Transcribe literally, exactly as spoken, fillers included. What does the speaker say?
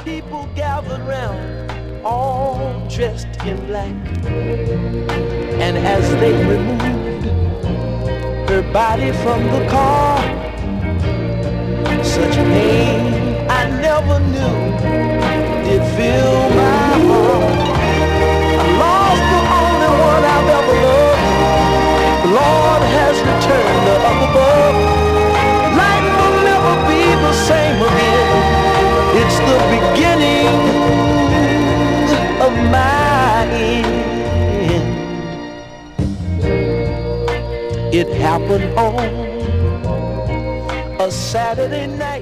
people gathered round, all dressed in black. And as they removed her body from the car, such pain I never knew did fill my heart. I lost the only one I've ever loved. The Lord has returned her up above. Life will never be the same again. It's the beginning of my end. It happened on a Saturday night.